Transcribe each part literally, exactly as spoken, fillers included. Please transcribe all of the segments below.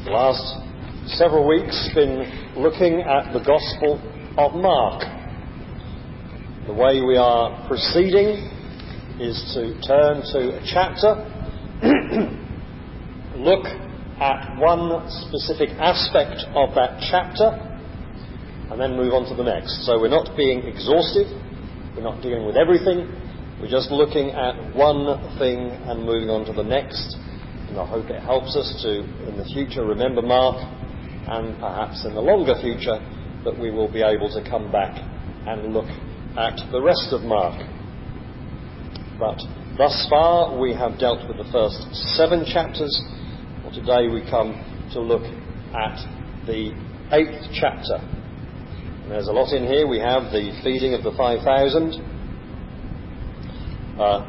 The last several weeks been looking at the Gospel of Mark. The way we are proceeding is to turn to a chapter, look at one specific aspect of that chapter, and then move on to the next. So we're not being exhaustive, we're not dealing with everything, we're just looking at one thing and moving on to the next. And I hope it helps us to, in the future, remember Mark, and perhaps in the longer future, that we will be able to come back and look at the rest of Mark. But thus far we have dealt with the first seven chapters. Well, today we come to look at the eighth chapter. And there's a lot in here. We have the feeding of the five thousand. Uh,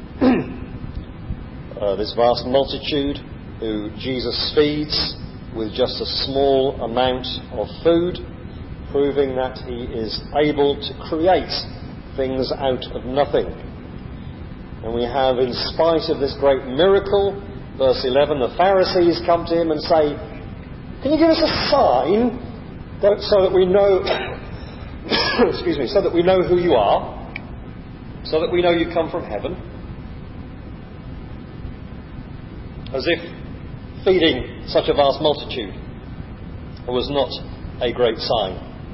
uh, this vast multitude who Jesus feeds with just a small amount of food, proving that he is able to create things out of nothing. And we have, in spite of this great miracle, verse eleven, the Pharisees come to him and say, "Can you give us a sign that, so that we know, excuse me, so that we know who you are, so that we know you come from heaven?" As if feeding such a vast multitude was not a great sign.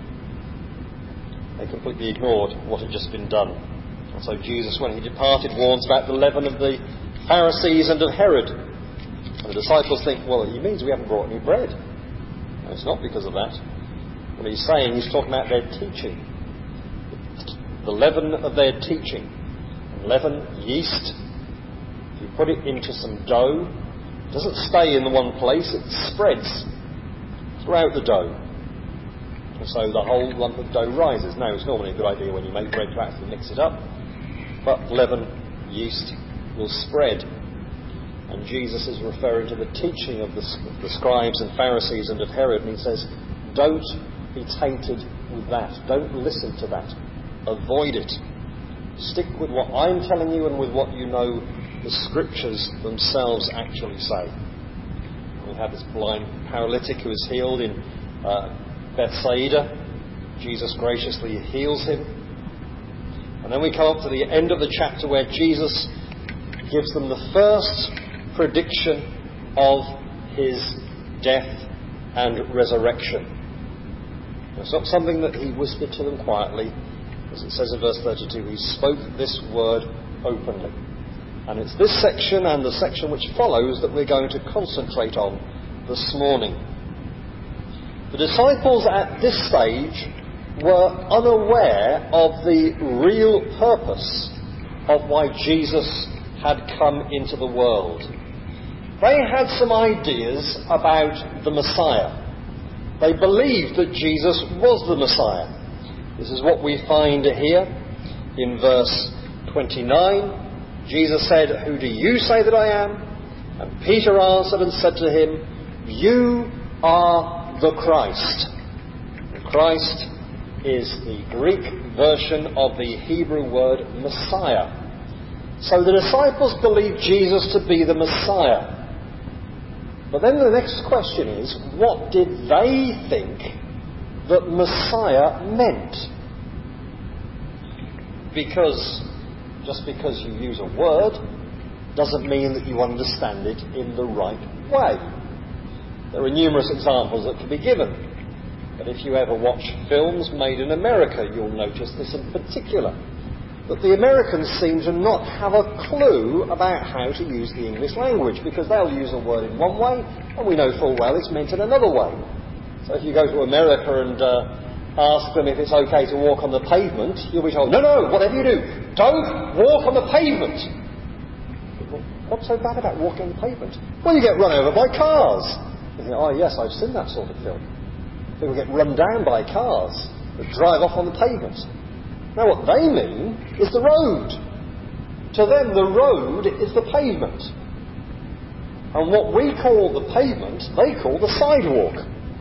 They completely ignored what had just been done. And so Jesus, when he departed, warns about the leaven of the Pharisees and of Herod. And the disciples think, well, he means we haven't brought any bread. No, it's not because of that. What he's saying, he's talking about their teaching. The leaven of their teaching. And leaven, yeast, if you put it into some dough, it doesn't stay in the one place, it spreads throughout the dough. And so the whole lump of dough rises. Now, it's normally a good idea when you make bread to actually mix it up, but leaven, yeast, will spread. And Jesus is referring to the teaching of the, of the scribes and Pharisees and of Herod, and he says, don't be tainted with that. Don't listen to that. Avoid it. Stick with what I'm telling you and with what you know the Scriptures themselves actually say. And we have this blind paralytic who is healed in uh, Bethsaida. Jesus graciously heals him. And then we come up to the end of the chapter where Jesus gives them the first prediction of his death and resurrection. It's not something that he whispered to them quietly. As it says in verse thirty-two, he spoke this word openly. And it's this section and the section which follows that we're going to concentrate on this morning. The disciples at this stage were unaware of the real purpose of why Jesus had come into the world. They had some ideas about the Messiah. They believed that Jesus was the Messiah. This is what we find here in verse twenty-nine. Jesus said, "Who do you say that I am?" And Peter answered and said to him, "You are the Christ." And Christ is the Greek version of the Hebrew word Messiah. So the disciples believed Jesus to be the Messiah. But then the next question is, what did they think that Messiah meant? Because just because you use a word doesn't mean that you understand it in the right way. There are numerous examples that can be given. But if you ever watch films made in America, you'll notice this in particular. That the Americans seem to not have a clue about how to use the English language, because they'll use a word in one way, and we know full well it's meant in another way. So if you go to America and uh, ask them if it's okay to walk on the pavement, you'll be told, no, no, whatever you do, don't walk on the pavement. Well, what's so bad about walking on the pavement? Well, you get run over by cars. You think, oh yes, I've seen that sort of film. People get run down by cars that drive off on the pavement. Now what they mean is the road. To them, the road is the pavement. And what we call the pavement, they call the sidewalk.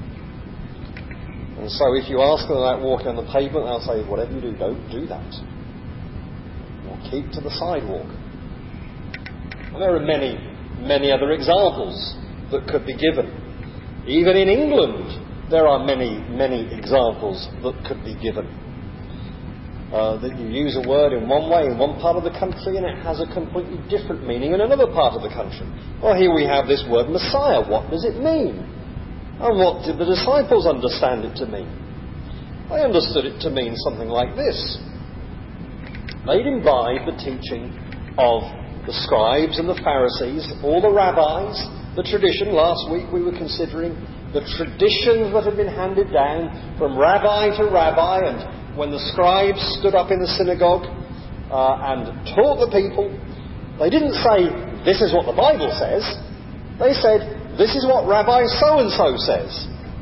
And so if you ask them about walking on the pavement, they'll say, whatever you do, don't do that. Or keep to the sidewalk. And there are many, many other examples that could be given. Even in England, there are many, many examples that could be given. Uh, that you use a word in one way in one part of the country and it has a completely different meaning in another part of the country. Well, here we have this word Messiah. What does it mean? And what did the disciples understand it to mean? They understood it to mean something like this. They'd imbibed the teaching of the scribes and the Pharisees, all the rabbis, the tradition. Last week we were considering the traditions that had been handed down from rabbi to rabbi, and when the scribes stood up in the synagogue uh, and taught the people, they didn't say, this is what the Bible says. They said, this is what Rabbi so-and-so says.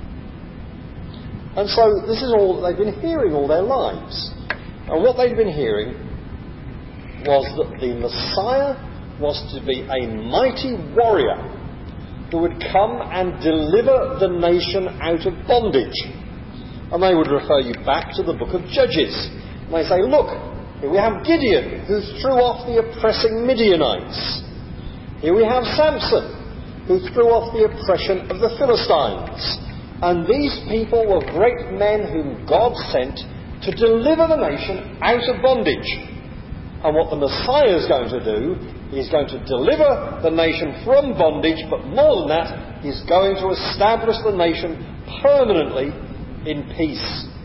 And so this is all that they've been hearing all their lives. And what they'd been hearing was that the Messiah was to be a mighty warrior who would come and deliver the nation out of bondage. And they would refer you back to the book of Judges. And they say, look, here we have Gideon, who threw off the oppressing Midianites. Here we have Samson, who threw off the oppression of the Philistines. And these people were great men whom God sent to deliver the nation out of bondage. And what the Messiah is going to do, he's going to deliver the nation from bondage, but more than that, he's going to establish the nation permanently in peace.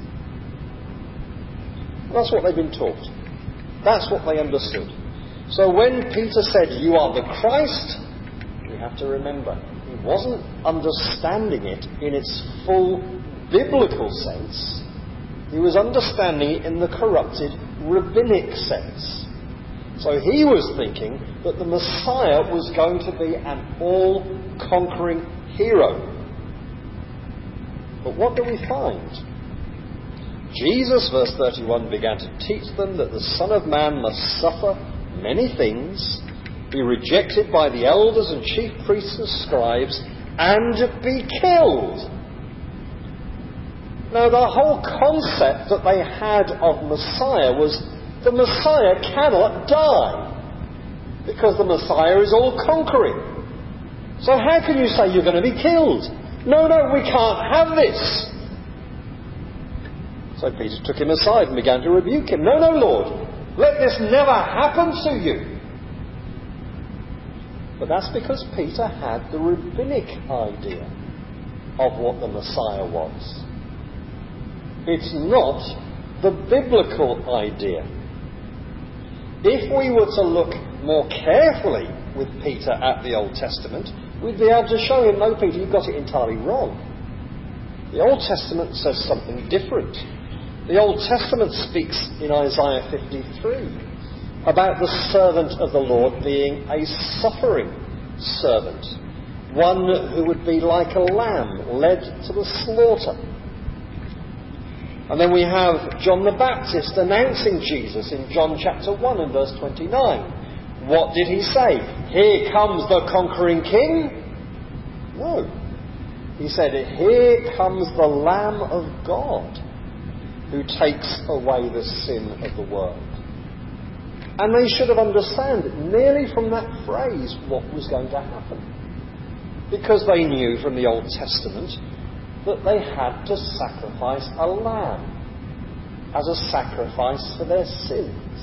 That's what they've been taught. That's what they understood. So when Peter said, you are the Christ, we have to remember, he wasn't understanding it in its full biblical sense. He was understanding it in the corrupted rabbinic sense. So he was thinking that the Messiah was going to be an all-conquering hero. But what do we find? Jesus, verse thirty-one, began to teach them that the Son of Man must suffer many things, be rejected by the elders and chief priests and scribes, and be killed. Now, the whole concept that they had of Messiah was the Messiah cannot die, because the Messiah is all-conquering. So how can you say you're going to be killed? No, no, we can't have this. So Peter took him aside and began to rebuke him. No, no, Lord, let this never happen to you. But that's because Peter had the rabbinic idea of what the Messiah was. It's not the biblical idea. If we were to look more carefully with Peter at the Old Testament, we'd be able to show him, no, Peter, you've got it entirely wrong. The Old Testament says something different. The Old Testament speaks in Isaiah fifty-three about the servant of the Lord being a suffering servant, one who would be like a lamb led to the slaughter. And then we have John the Baptist announcing Jesus in John chapter one and verse twenty-nine. What did he say? Here comes the conquering king? No. He said, here comes the Lamb of God who takes away the sin of the world. And they should have understood nearly from that phrase what was going to happen. Because they knew from the Old Testament that they had to sacrifice a lamb as a sacrifice for their sins.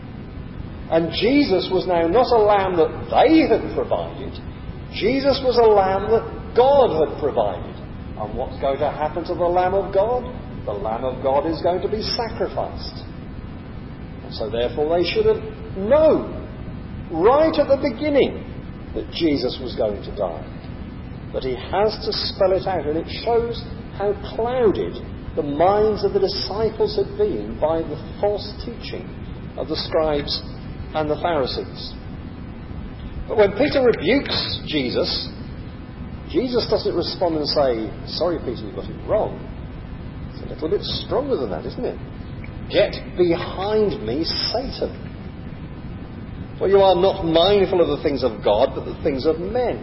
And Jesus was now not a lamb that they had provided. Jesus was a lamb that God had provided. And what's going to happen to the Lamb of God? The Lamb of God is going to be sacrificed. And so therefore they should have known right at the beginning that Jesus was going to die. But he has to spell it out, and it shows how clouded the minds of the disciples had been by the false teaching of the scribes and the Pharisees. But when Peter rebukes Jesus, Jesus doesn't respond and say, sorry Peter, you got it wrong. It's a little bit stronger than that, isn't it? Get behind me, Satan. For you are not mindful of the things of God, but the things of men.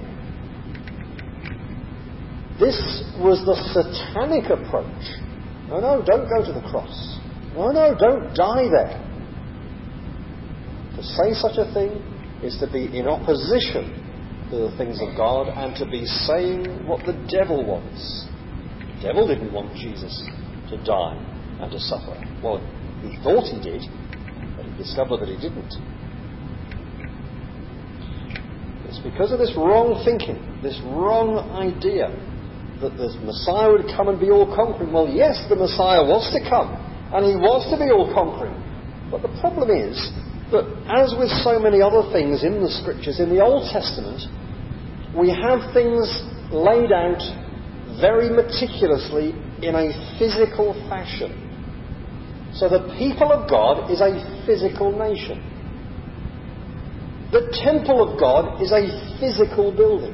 This was the satanic approach. No, no, don't go to the cross. No, no, don't die there. To say such a thing is to be in opposition to the things of God and to be saying what the devil wants. The devil didn't want Jesus to die and to suffer. Well, he thought he did, but he discovered that he didn't. It's because of this wrong thinking, this wrong idea that the Messiah would come and be all-conquering. Well, yes, the Messiah was to come, and he was to be all-conquering. But the problem is that, as with so many other things in the Scriptures, in the Old Testament, we have things laid out very meticulously in a physical fashion. So the people of God is a physical nation. The temple of God is a physical building.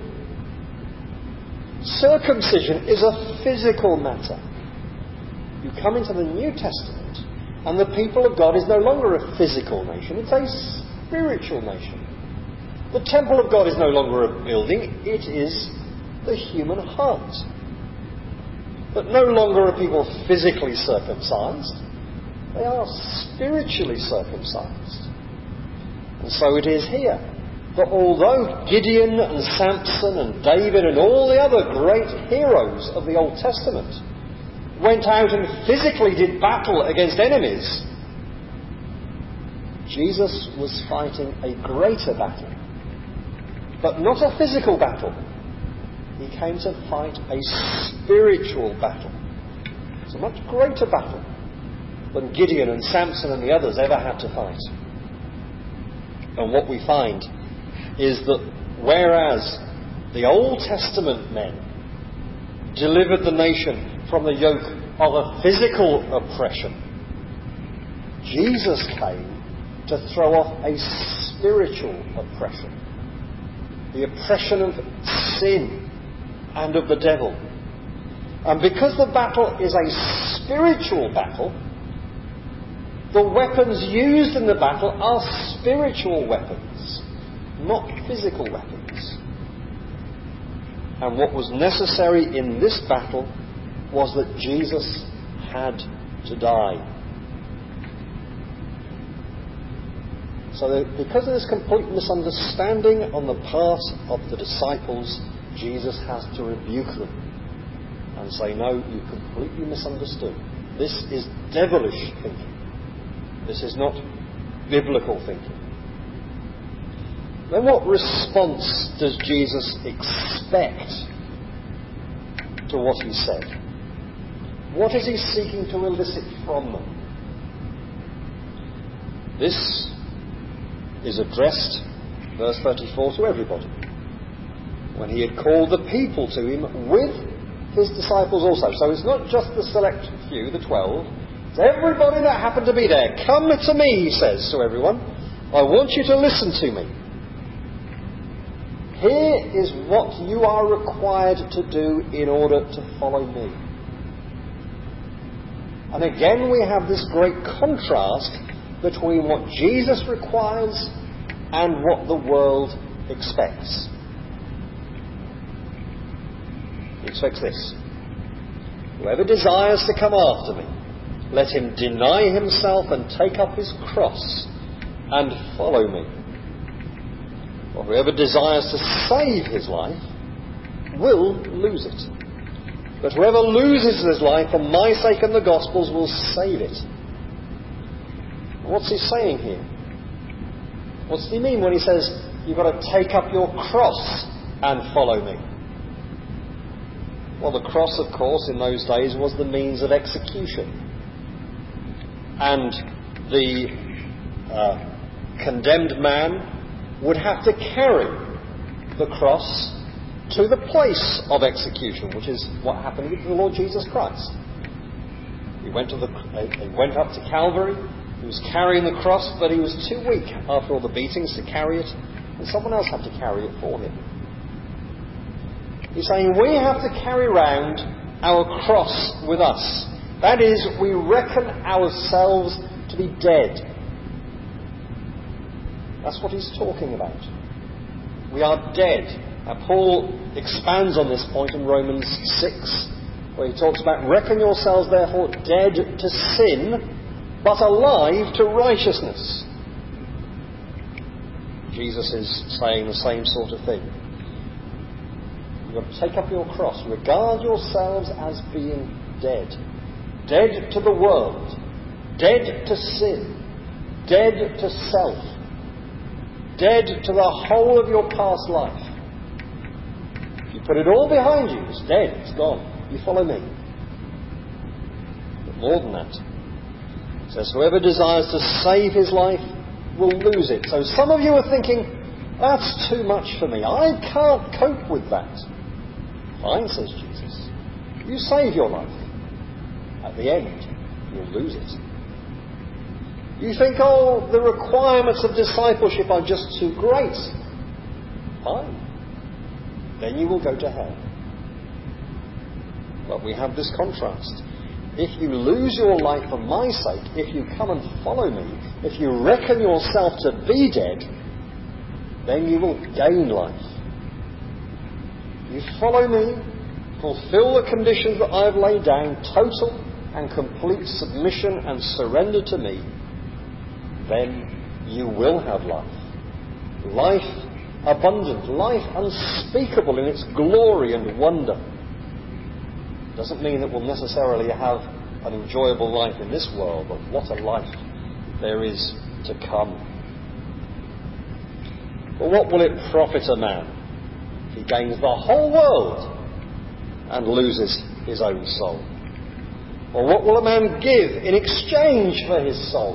Circumcision is a physical matter. You come into the New Testament, and the people of God is no longer a physical nation, it's a spiritual nation. The temple of God is no longer a building, it is the human heart. But no longer are people physically circumcised, they are spiritually circumcised. And so it is here, that although Gideon and Samson and David and all the other great heroes of the Old Testament went out and physically did battle against enemies, Jesus was fighting a greater battle. But not a physical battle. He came to fight a spiritual battle. It's a much greater battle than Gideon and Samson and the others ever had to fight. And what we find is that whereas the Old Testament men delivered the nation from the yoke of a physical oppression, Jesus came to throw off a spiritual oppression. The oppression of sin and of the devil. And because the battle is a spiritual battle, the weapons used in the battle are spiritual weapons, not physical weapons. And what was necessary in this battle was that Jesus had to die. So that because of this complete misunderstanding on the part of the disciples, Jesus has to rebuke them and say, no, you completely misunderstood. This is devilish thinking. This is not biblical thinking. Then what response does Jesus expect to what he said? What is he seeking to elicit from them? This is addressed, verse thirty-four, to everybody. When he had called the people to him with his disciples also. So it's not just the select few, the twelve. It's everybody that happened to be there. Come to me, he says to everyone. I want you to listen to me. Here is what you are required to do in order to follow me. And again we have this great contrast between what Jesus requires and what the world expects. He expects this. Whoever desires to come after me, let him deny himself and take up his cross and follow me. For whoever desires to save his life will lose it. But whoever loses his life for my sake and the gospel's will save it. What's he saying here? What does he mean when he says you've got to take up your cross and follow me? Well, the cross, of course, in those days was the means of execution. And the uh, condemned man would have to carry the cross to the place of execution, which is what happened with the Lord Jesus Christ. He went to the, he went up to Calvary. He was carrying the cross, but he was too weak after all the beatings to carry it, and someone else had to carry it for him. He's saying we have to carry round our cross with us. That is, we reckon ourselves to be dead. That's what he's talking about. We are dead. Now, Paul expands on this point in Romans six, where he talks about, reckon yourselves therefore dead to sin, but alive to righteousness. Jesus is saying the same sort of thing. You've got to take up your cross. Regard yourselves as being dead. Dead to the world. Dead to sin. Dead to self. Dead to the whole of your past life. If you put it all behind you, it's dead, it's gone. You follow me. But more than that, it says, whoever desires to save his life will lose it. So some of you are thinking, that's too much for me. I can't cope with that. Fine, says Jesus. You save your life. At the end, you'll lose it. You think, oh, the requirements of discipleship are just too great. Fine. Then you will go to hell. But we have this contrast. If you lose your life for my sake, if you come and follow me, if you reckon yourself to be dead, then you will gain life. You follow me, fulfill the conditions that I have laid down, total and complete submission and surrender to me, then you will have life. Life abundant, life unspeakable in its glory and wonder. Doesn't mean that we'll necessarily have an enjoyable life in this world, but what a life there is to come. But what will it profit a man if he gains the whole world and loses his own soul? Or what will a man give in exchange for his soul?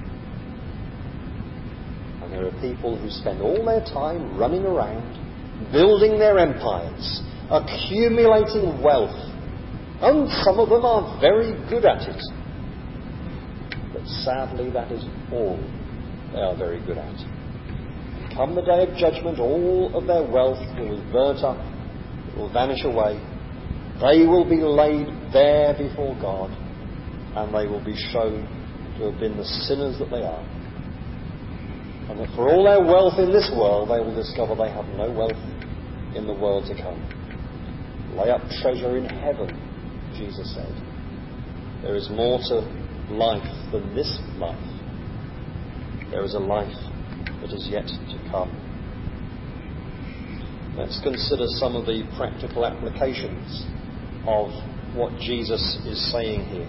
And there are people who spend all their time running around, building their empires, accumulating wealth, and some of them are very good at it. But sadly, that is all they are very good at. And come the day of judgment, all of their wealth will be burnt up, it will vanish away. They will be laid bare before God, and they will be shown to have been the sinners that they are. And that for all their wealth in this world, they will discover they have no wealth in the world to come. Lay up treasure in heaven, Jesus said. There is more to life than this life. There is a life that is yet to come. Let's consider some of the practical applications of what Jesus is saying here.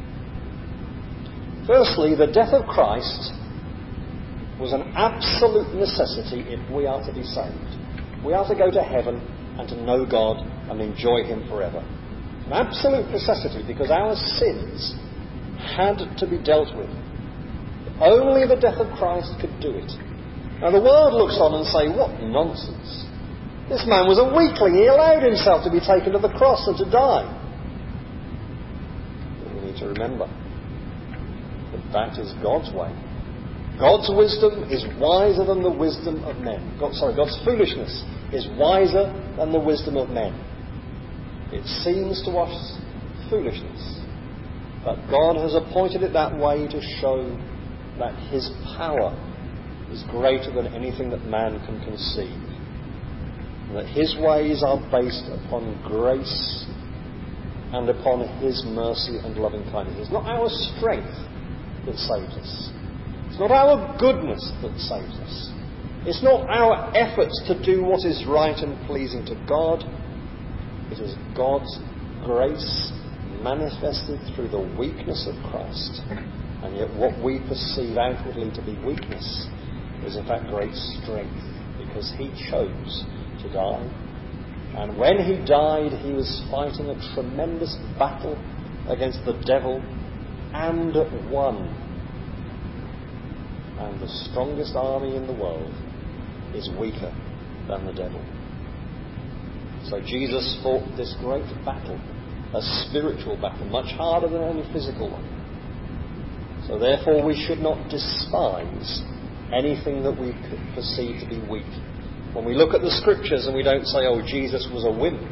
Firstly, the death of Christ was an absolute necessity if we are to be saved. We are to go to heaven and to know God and enjoy Him forever. An absolute necessity, because our sins had to be dealt with. Only the death of Christ could do it. Now the world looks on and say, what nonsense. This man was a weakling. He allowed himself to be taken to the cross and to die. But we need to remember that that is God's way. God's wisdom is wiser than the wisdom of men. God, sorry, God's foolishness is wiser than the wisdom of men. It seems to us foolishness, but God has appointed it that way to show that His power is greater than anything that man can conceive, and that His ways are based upon grace and upon His mercy and loving kindness. It's not our strength that saves us. It's not our goodness that saves us. It's not our efforts to do what is right and pleasing to God. It is God's grace manifested through the weakness of Christ. And yet what we perceive outwardly to be weakness is in fact great strength, because He chose to die. And when He died, He was fighting a tremendous battle against the devil and won. And the strongest army in the world is weaker than the devil. So Jesus fought this great battle, a spiritual battle, much harder than any physical one. So therefore we should not despise anything that we perceive to be weak. When we look at the Scriptures and we don't say, oh, Jesus was a wimp,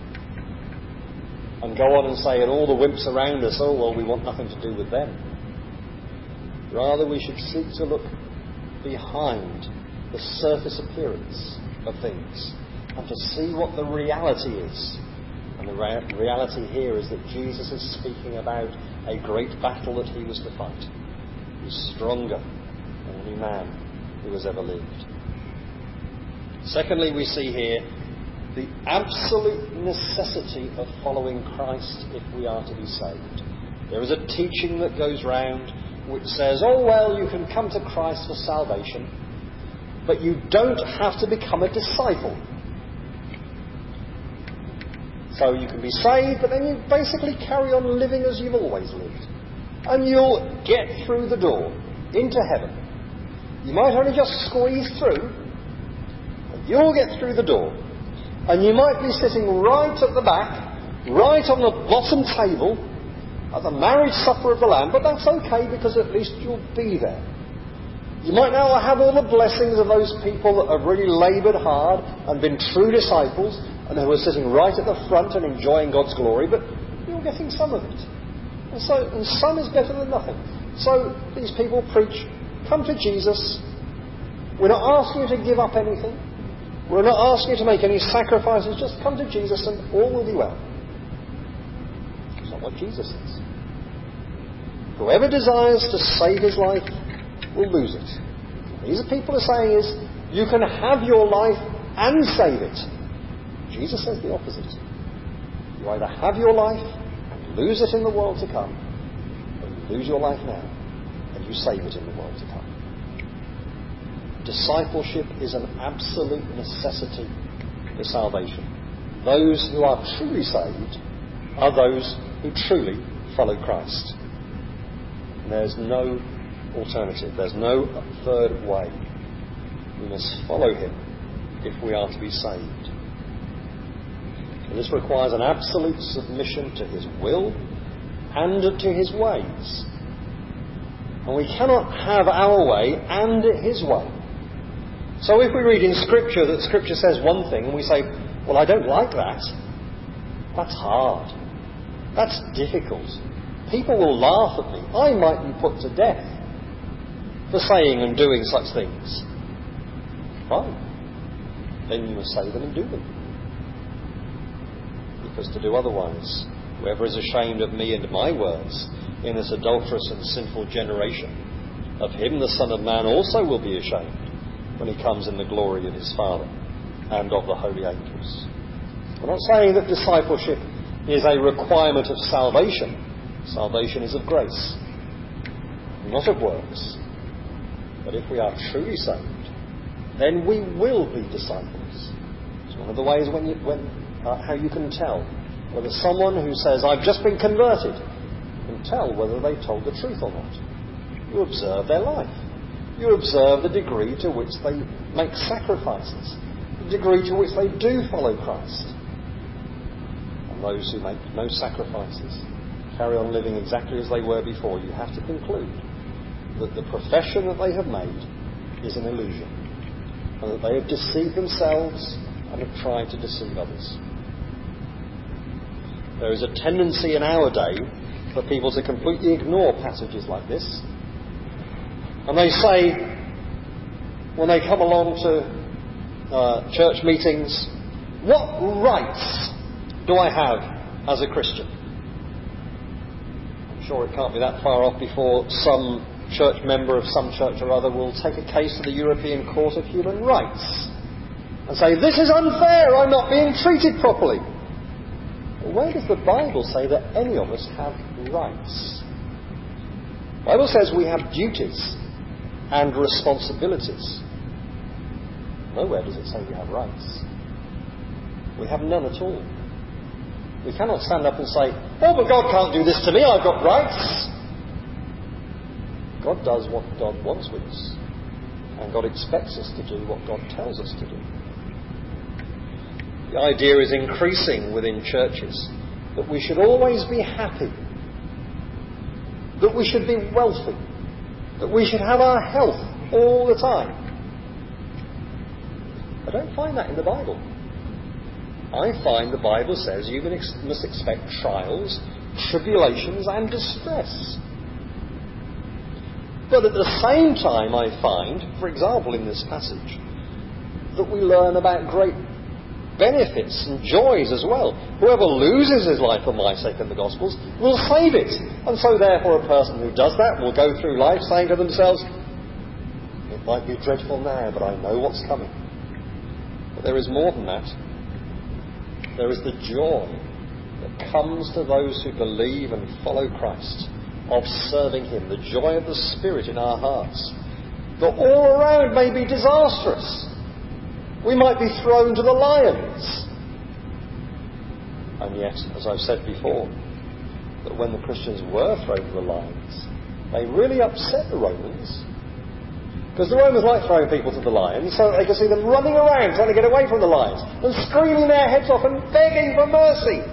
and go on and say, and all the wimps around us, oh, well, we want nothing to do with them. Rather, we should seek to look behind the surface appearance of things and to see what the reality is. And the rea- reality here is that Jesus is speaking about a great battle that He was to fight. He was stronger than any man who has ever lived. Secondly, we see here the absolute necessity of following Christ if we are to be saved. There is a teaching that goes round which says, oh well, you can come to Christ for salvation, but you don't have to become a disciple. So you can be saved, but then you basically carry on living as you've always lived. And you'll get through the door into heaven. You might only just squeeze through, but you'll get through the door. And you might be sitting right at the back, right on the bottom table, at the marriage supper of the Lamb, but that's okay because at least you'll be there. You might now have all the blessings of those people that have really laboured hard and been true disciples and who are sitting right at the front and enjoying God's glory, but you're getting some of it. And so, and some is better than nothing. So these people preach, come to Jesus. We're not asking you to give up anything. We're not asking you to make any sacrifices. Just come to Jesus and all will be well. It's not what Jesus says. Whoever desires to save his life will lose it. These are people are saying is, you can have your life and save it. Jesus says the opposite. You either have your life and lose it in the world to come, or you lose your life now and you save it in the world to come. Discipleship is an absolute necessity for salvation. Those who are truly saved are those who truly follow Christ. And there's no alternative. There's no third way. We must follow him if we are to be saved. And this requires an absolute submission to his will and to his ways. And we cannot have our way and his way. So if we read in Scripture that Scripture says one thing and we say, well, I don't like that, that's hard. That's difficult. People will laugh at me. I might be put to death for saying and doing such things. Fine. Then you must say them and do them. Because to do otherwise, whoever is ashamed of me and my words in this adulterous and sinful generation, of him the Son of Man also will be ashamed when he comes in the glory of his Father and of the holy angels. We're not saying that discipleship is a requirement of salvation. Salvation is of grace, not of works. But if we are truly saved, then we will be disciples. It's one of the ways when you, when, uh, how you can tell whether someone who says, I've just been converted, you can tell whether they told the truth or not. You observe their life. You observe the degree to which they make sacrifices, the degree to which they do follow Christ. And those who make no sacrifices carry on living exactly as they were before, you have to conclude that the profession that they have made is an illusion, and that they have deceived themselves and have tried to deceive others. There is a tendency in our day for people to completely ignore passages like this, and they say, when they come along to uh, church meetings, what rights do I have as a Christian? I'm sure it can't be that far off before some church member of some church or other will take a case to the European Court of Human Rights and say, this is unfair, I'm not being treated properly. Well, where does the Bible say that any of us have rights? The Bible says we have duties and responsibilities. Nowhere does it say we have rights. We have none at all. We cannot stand up and say, oh, but God can't do this to me, I've got rights. God does what God wants with us. And God expects us to do what God tells us to do. The idea is increasing within churches that we should always be happy, that we should be wealthy, that we should have our health all the time. I don't find that in the Bible. I find the Bible says you must expect trials, tribulations and distress. But at the same time I find, for example in this passage, that we learn about great benefits and joys as well. Whoever loses his life for my sake and the Gospel's will save it. And so therefore a person who does that will go through life saying to themselves, it might be dreadful now, but I know what's coming. But there is more than that. There is the joy that comes to those who believe and follow Christ of serving him, the joy of the Spirit in our hearts. That all around may be disastrous. We might be thrown to the lions. And yet, as I've said before, that when the Christians were thrown to the lions, they really upset the Romans. Because the Romans liked throwing people to the lions so that they could see them running around trying to get away from the lions and screaming their heads off and begging for mercy.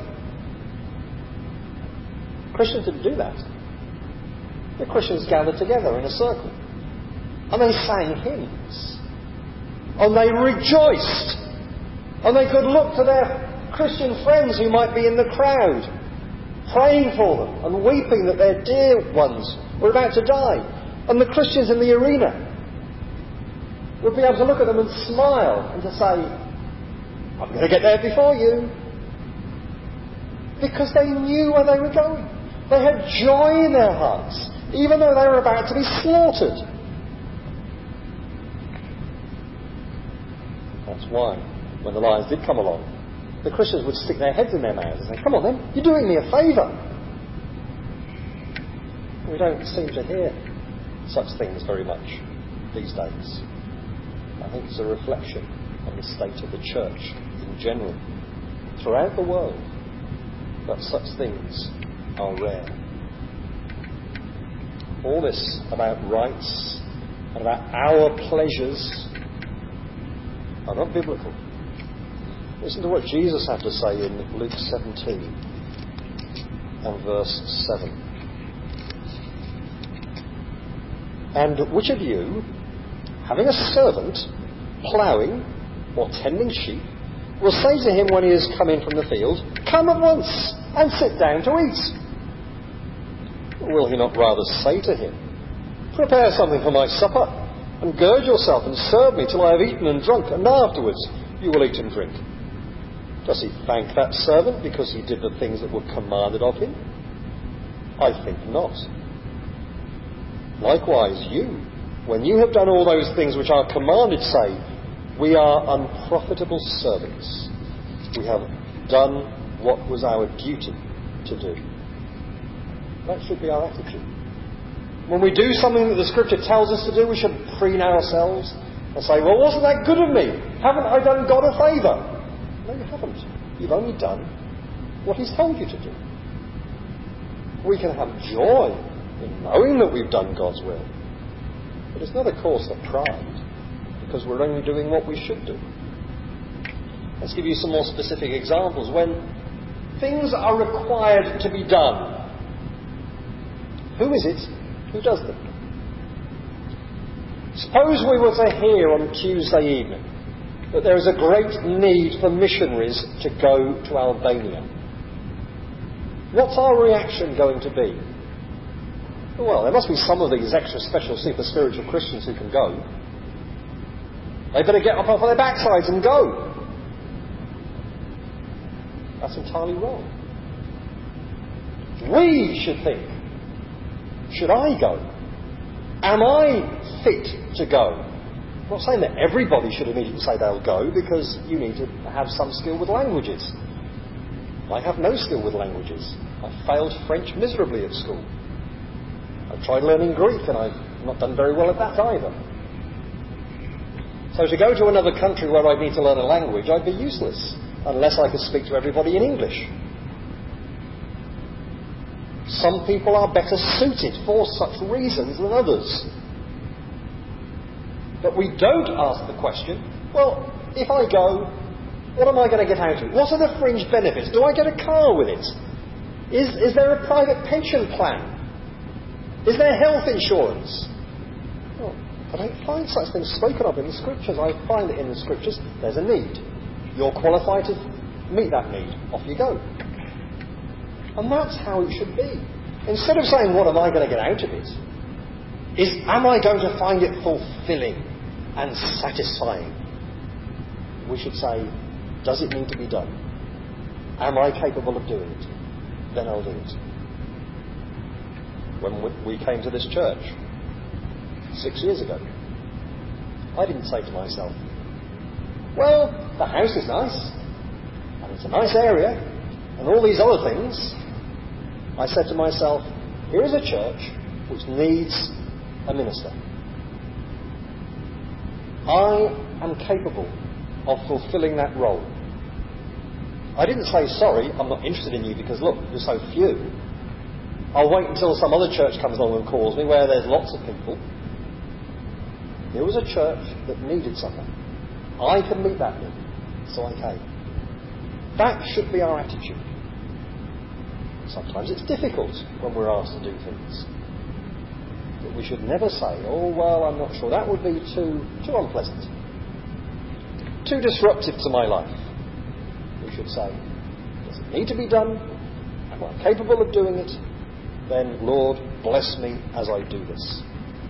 Christians didn't do that. The Christians gathered together in a circle and they sang hymns and they rejoiced and they could look to their Christian friends who might be in the crowd praying for them and weeping that their dear ones were about to die, and the Christians in the arena would be able to look at them and smile and to say, I'm going to get there before you. Because they knew where they were going. They had joy in their hearts, even though they were about to be slaughtered. That's why, when the lions did come along, the Christians would stick their heads in their mouths and say, come on then, you're doing me a favour. We don't seem to hear such things very much these days. I think it's a reflection of the state of the church in general, throughout the world, that such things are rare. All this about rights and about our pleasures are not biblical. Listen to what Jesus had to say in Luke seventeen and verse seven. And which of you, having a servant ploughing or tending sheep, will say to him when he has come in from the field, come at once and sit down to eat? Will he not rather say to him, prepare something for my supper, and gird yourself and serve me till I have eaten and drunk, and afterwards you will eat and drink? Does he thank that servant because he did the things that were commanded of him? I think not. Likewise you, when you have done all those things which are commanded, say, we are unprofitable servants. We have done what was our duty to do. That should be our attitude. When we do something that the Scripture tells us to do, we should preen ourselves and say, well, wasn't that good of me? Haven't I done God a favour? No, you haven't. You've only done what he's told you to do. We can have joy in knowing that we've done God's will. But it's not a cause for pride, because we're only doing what we should do. Let's give you some more specific examples. When things are required to be done, who is it who does them? Suppose we were to hear on Tuesday evening that there is a great need for missionaries to go to Albania. What's our reaction going to be? Well, there must be some of these extra special super spiritual Christians who can go. They better get up off their backsides and go. That's entirely wrong. We should think, should I go? Am I fit to go? I'm not saying that everybody should immediately say they'll go, because you need to have some skill with languages. I have no skill with languages. I failed French miserably at school. I've tried learning Greek and I've not done very well at that either. So to go to another country where I'd need to learn a language, I'd be useless unless I could speak to everybody in English. Some people are better suited for such reasons than others. But we don't ask the question, well, if I go, what am I going to get out of it? What are the fringe benefits? Do I get a car with it? Is, is there a private pension plan? Is there health insurance? Well, I don't find such things spoken of in the Scriptures. I find that in the Scriptures there's a need. You're qualified to meet that need. Off you go. And that's how it should be. Instead of saying, what am I going to get out of it? Is, am I going to find it fulfilling and satisfying? We should say, does it need to be done? Am I capable of doing it? Then I'll do it. When we came to this church six years ago, I didn't say to myself, well, the house is nice, and it's a nice area, and all these other things, I said to myself, here is a church which needs a minister. I am capable of fulfilling that role. I didn't say, sorry, I'm not interested in you because, look, you're so few. I'll wait until some other church comes along and calls me where there's lots of people. There was a church that needed someone. I can meet that need, so I came. That should be our attitude. Sometimes it's difficult when we're asked to do things. But we should never say, oh, well, I'm not sure. That would be too, too unpleasant. Too disruptive to my life. We should say, does it need to be done? Am I capable of doing it? Then, Lord, bless me as I do this.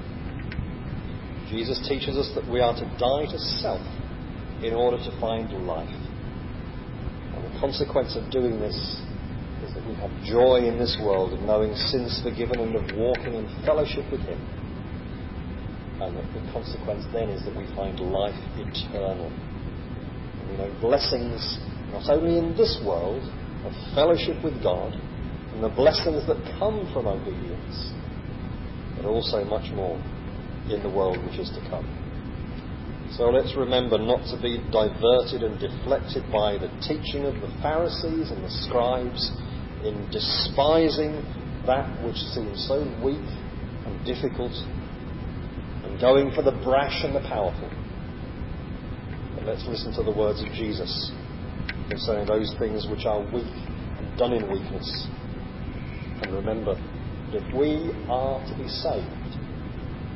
Jesus teaches us that we are to die to self in order to find life. And the consequence of doing this is that we have joy in this world of knowing sins forgiven and of walking in fellowship with Him. And that the consequence then is that we find life eternal. And we know blessings not only in this world of fellowship with God and the blessings that come from obedience, but also much more in the world which is to come. So let's remember not to be diverted and deflected by the teaching of the Pharisees and the scribes in despising that which seems so weak and difficult and going for the brash and the powerful. But let's listen to the words of Jesus concerning those things which are weak and done in weakness. And remember that if we are to be saved,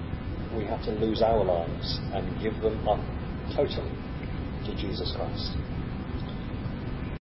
we have to lose our lives and give them up totally to Jesus Christ.